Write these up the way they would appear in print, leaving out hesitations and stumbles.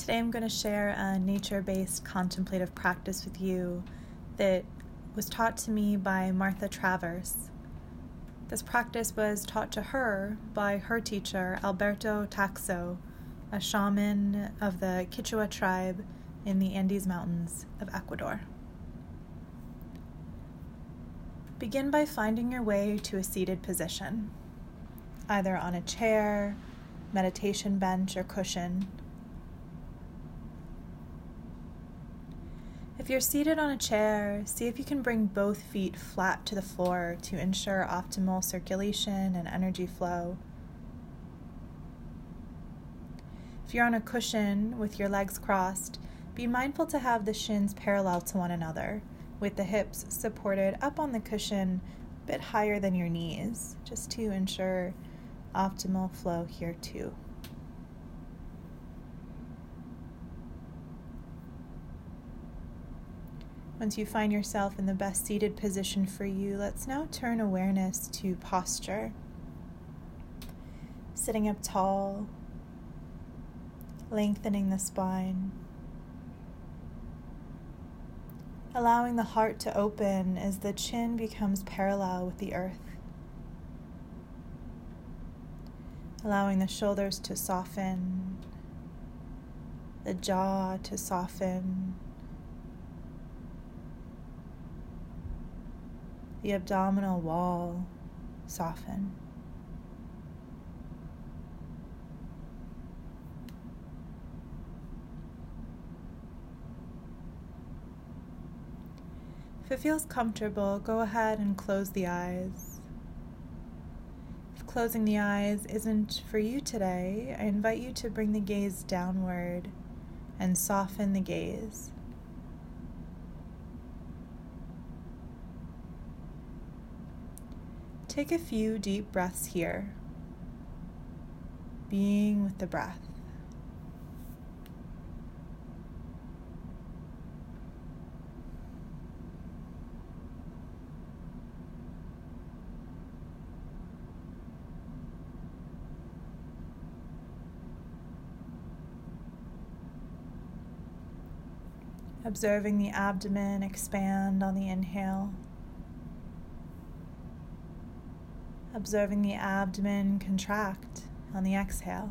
Today I'm going to share a nature-based contemplative practice with you that was taught to me by Martha Travers. This practice was taught to her by her teacher, Alberto Taxo, a shaman of the Quichua tribe in the Andes Mountains of Ecuador. Begin by finding your way to a seated position, either on a chair, meditation bench, or cushion. If you're seated on a chair, see if you can bring both feet flat to the floor to ensure optimal circulation and energy flow. If you're on a cushion with your legs crossed, be mindful to have the shins parallel to one another, with the hips supported up on the cushion a bit higher than your knees, just to ensure optimal flow here too. Once you find yourself in the best seated position for you, let's now turn awareness to posture. Sitting up tall, lengthening the spine, allowing the heart to open as the chin becomes parallel with the earth, allowing the shoulders to soften, the jaw to soften, the abdominal wall soften. If it feels comfortable, go ahead and close the eyes. If closing the eyes isn't for you today, I invite you to bring the gaze downward and soften the gaze. Take a few deep breaths here, being with the breath. Observing the abdomen expand on the inhale. Observing the abdomen contract on the exhale.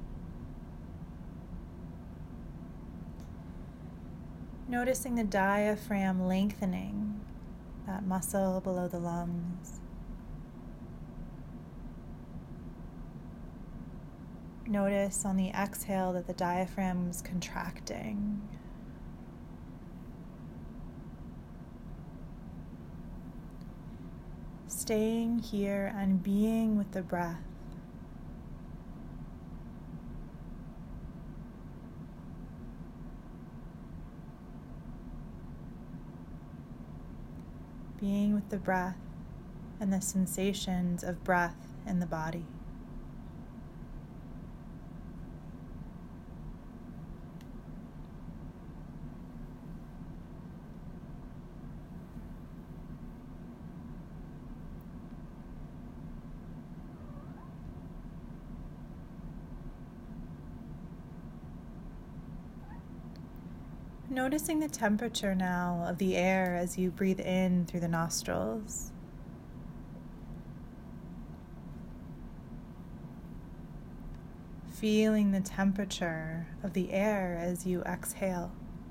Noticing the diaphragm lengthening, that muscle below the lungs. Notice on the exhale that the diaphragm is contracting. Staying here and being with the breath. Being with the breath and the sensations of breath in the body. Noticing the temperature now of the air as you breathe in through the nostrils. Feeling the temperature of the air as you exhale.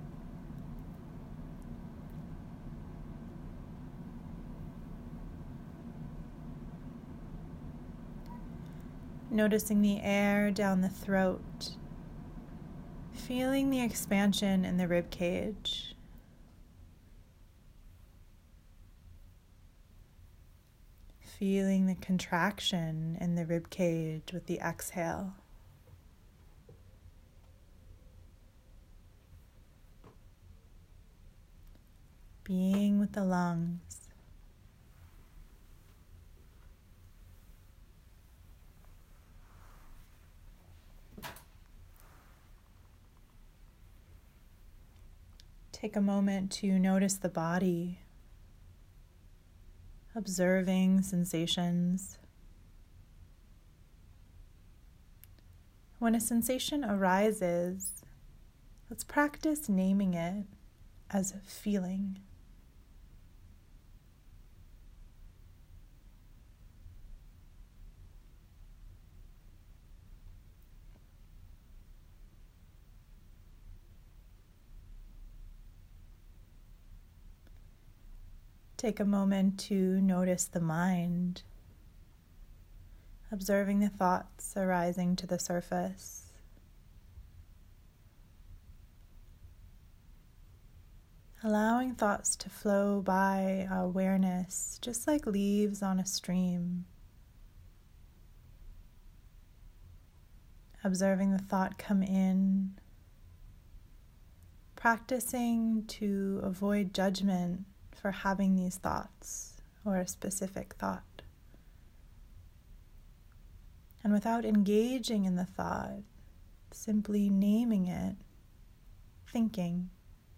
Noticing the air down the throat. Feeling the expansion in the rib cage. Feeling the contraction in the rib cage with the exhale. Being with the lungs. Take a moment to notice the body, observing sensations. When a sensation arises, Let's practice naming it as a feeling. Take a moment to notice the mind, observing the thoughts arising to the surface. Allowing thoughts to flow by our awareness, just like leaves on a stream. Observing the thought come in, practicing to avoid judgment for having these thoughts or a specific thought. And without engaging in the thought, simply naming it, thinking.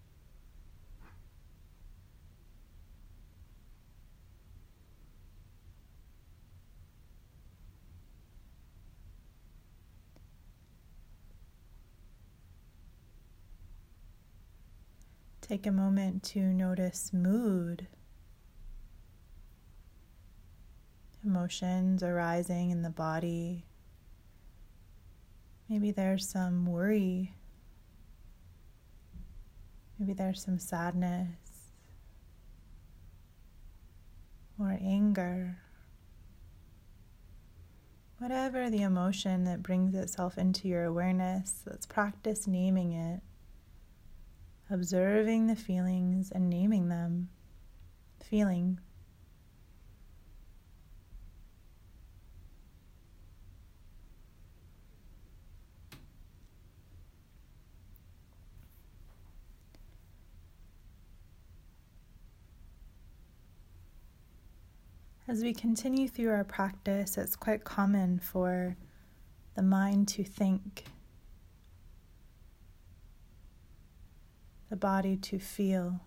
Take a moment to notice mood, emotions arising in the body. Maybe there's some worry. Maybe there's some sadness or anger. Whatever the emotion that brings itself into your awareness, let's practice naming it. Observing the feelings and naming them. Feeling. As we continue through our practice, it's quite common for the mind to think, the body to feel.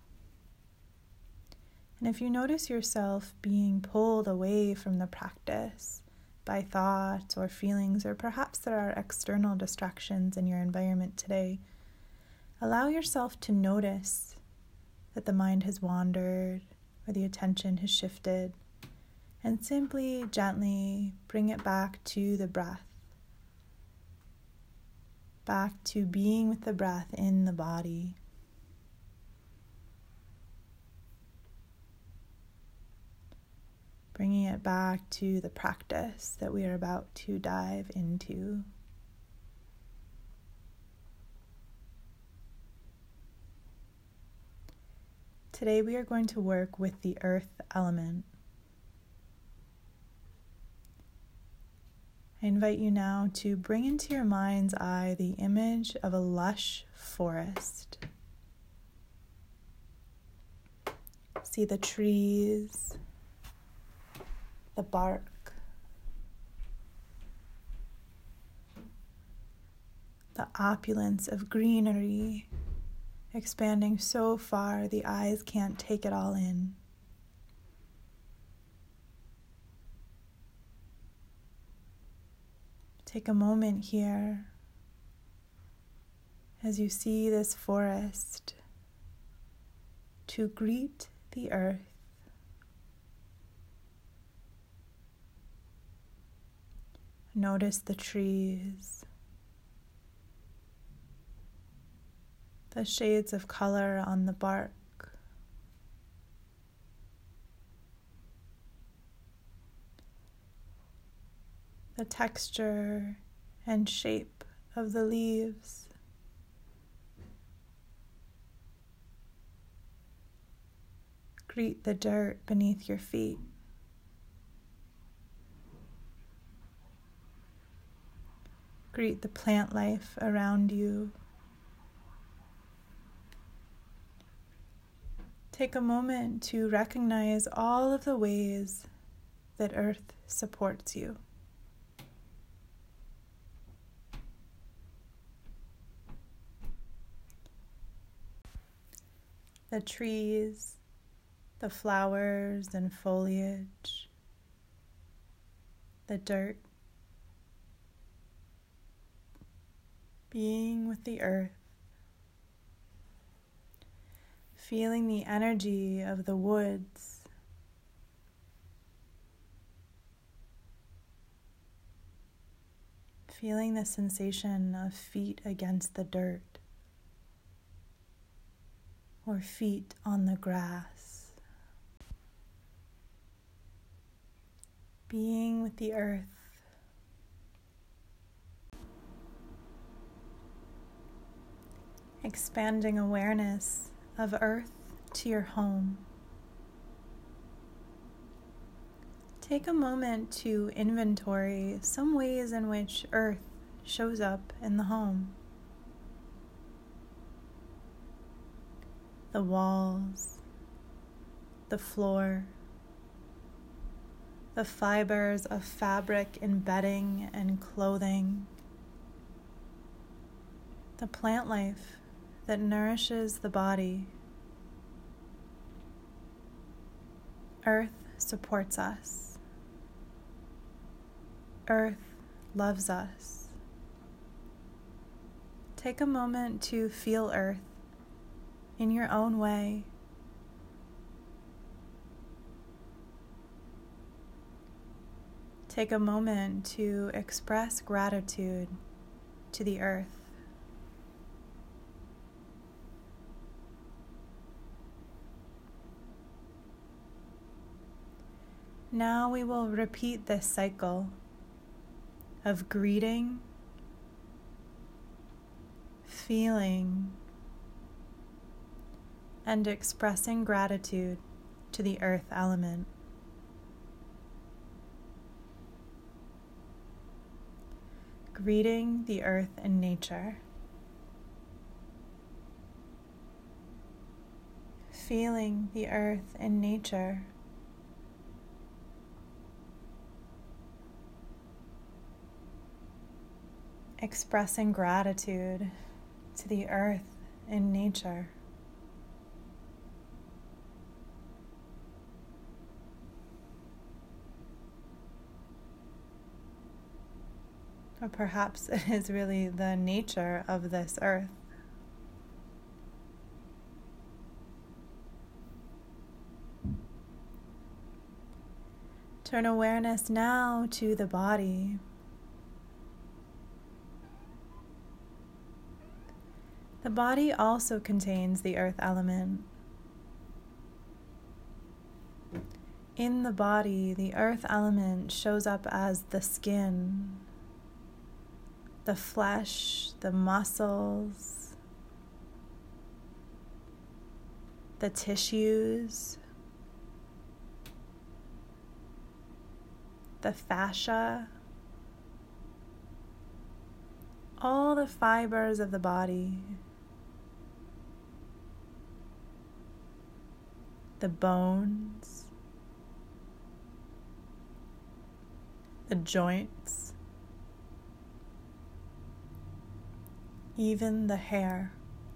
And if you notice yourself being pulled away from the practice by thoughts or feelings, or perhaps there are external distractions in your environment today, allow yourself to notice that the mind has wandered or the attention has shifted, and simply, gently bring it back to the breath, back to being with the breath in the body. Bringing it back to the practice that we are about to dive into. Today we are going to work with the earth element. I invite you now to bring into your mind's eye the image of a lush forest. See the trees, the bark, the opulence of greenery expanding so far the eyes can't take it all in. Take a moment here as you see this forest to greet the earth. Notice the trees, the shades of color on the bark, the texture and shape of the leaves. Greet the dirt beneath your feet. Greet the plant life around you. Take a moment to recognize all of the ways that earth supports you. The trees, the flowers and foliage, the dirt, being with the earth, feeling the energy of the woods, feeling the sensation of feet against the dirt or feet on the grass. Being with the earth. Expanding awareness of earth to your home. Take a moment to inventory some ways in which earth shows up in the home. The walls, the floor, the fibers of fabric and bedding and clothing, the plant life that nourishes the body. Earth supports us. Earth loves us. Take a moment to feel earth in your own way. Take a moment to express gratitude to the earth. Now we will repeat this cycle of greeting, feeling, and expressing gratitude to the earth element. Greeting the earth and nature. Feeling the earth and nature. Expressing gratitude to the earth and nature. Or perhaps it is really the nature of this earth. Turn awareness now to the body. The body also contains the earth element. In the body, the earth element shows up as the skin, the flesh, the muscles, the tissues, the fascia, all the fibers of the body, the bones, the joints, even the hair.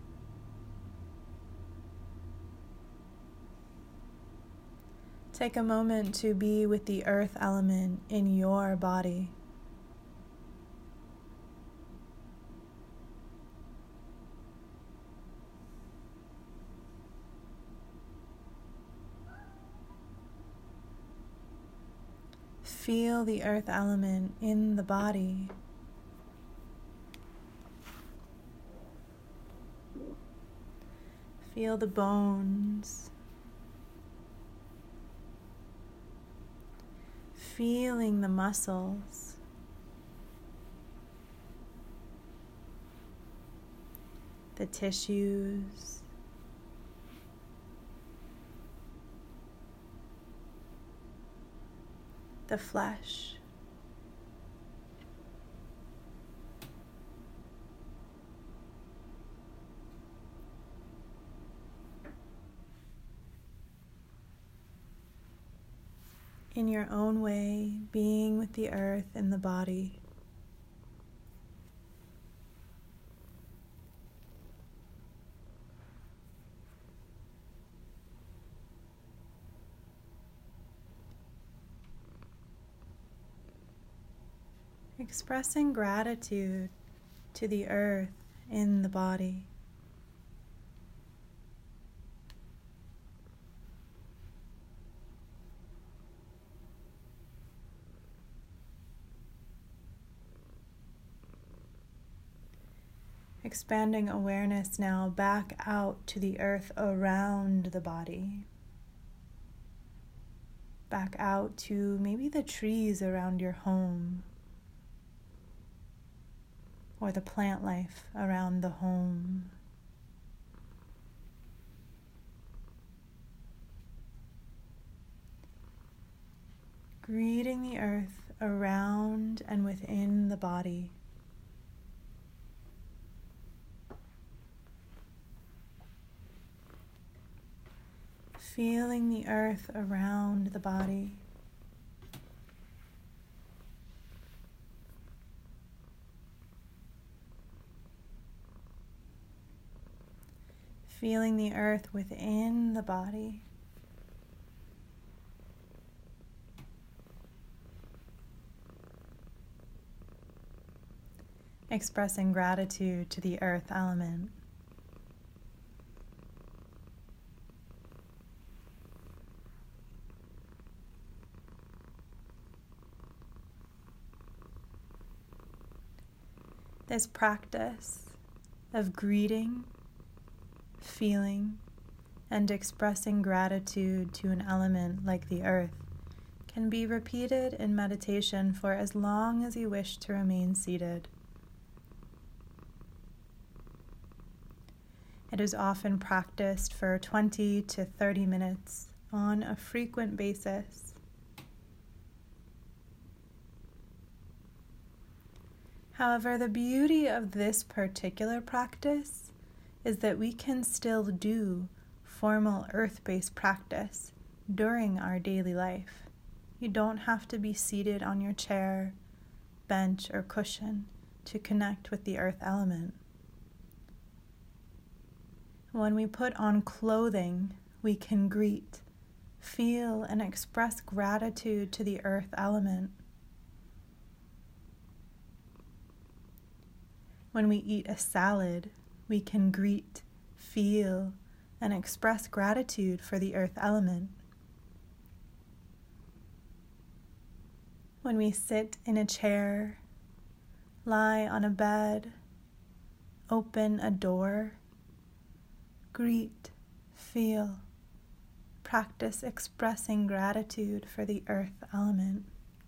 Take a moment to be with the earth element in your body. Feel the earth element in the body. Feel the bones. Feeling the muscles. The tissues. The flesh. In your own way, being with the earth and the body. Expressing gratitude to the earth in the body. Expanding awareness now back out to the earth around the body. Back out to maybe the trees around your home, or the plant life around the home. Greeting the earth around and within the body. Feeling the earth around the body. Feeling the earth within the body. Expressing gratitude to the earth element. This practice of greeting, feeling, and expressing gratitude to an element like the earth can be repeated in meditation for as long as you wish to remain seated. It is often practiced for 20 to 30 minutes on a frequent basis. However, the beauty of this particular practice is that we can still do formal earth-based practice during our daily life. You don't have to be seated on your chair, bench, or cushion to connect with the earth element. When we put on clothing, we can greet, feel, and express gratitude to the earth element. When we eat a salad, we can greet, feel, and express gratitude for the earth element. When we sit in a chair, lie on a bed, open a door, greet, feel, practice expressing gratitude for the earth element.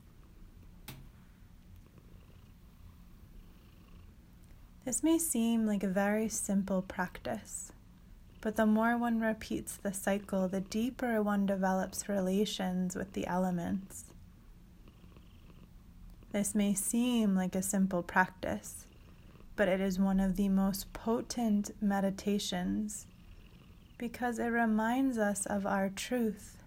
This may seem like a very simple practice, but the more one repeats the cycle, the deeper one develops relations with the elements. This may seem like a simple practice, but it is one of the most potent meditations because it reminds us of our truth,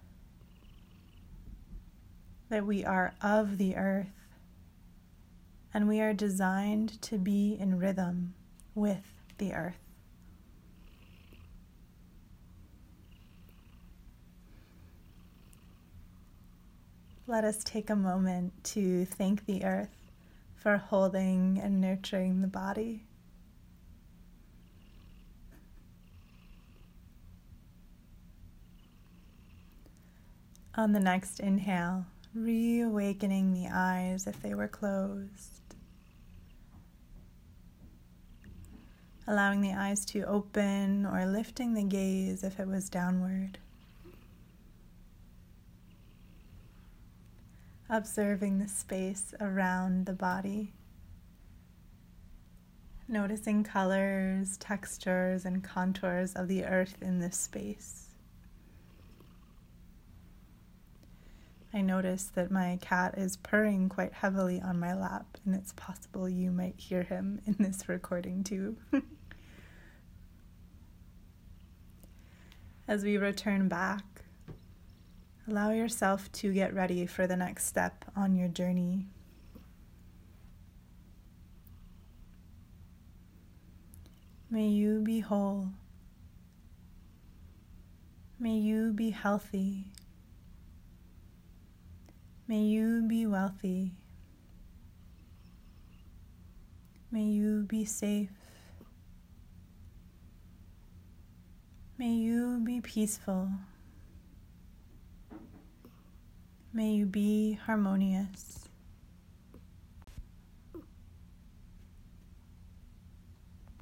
that we are of the earth, and we are designed to be in rhythm with the earth. Let us take a moment to thank the earth for holding and nurturing the body. On the next inhale, reawakening the eyes if they were closed. Allowing the eyes to open or lifting the gaze if it was downward. Observing the space around the body. Noticing colors, textures, and contours of the earth in this space. I notice that my cat is purring quite heavily on my lap, and it's possible you might hear him in this recording too. As we return back, allow yourself to get ready for the next step on your journey. May you be whole. May you be healthy. May you be wealthy. May you be safe. May you be peaceful. May you be harmonious.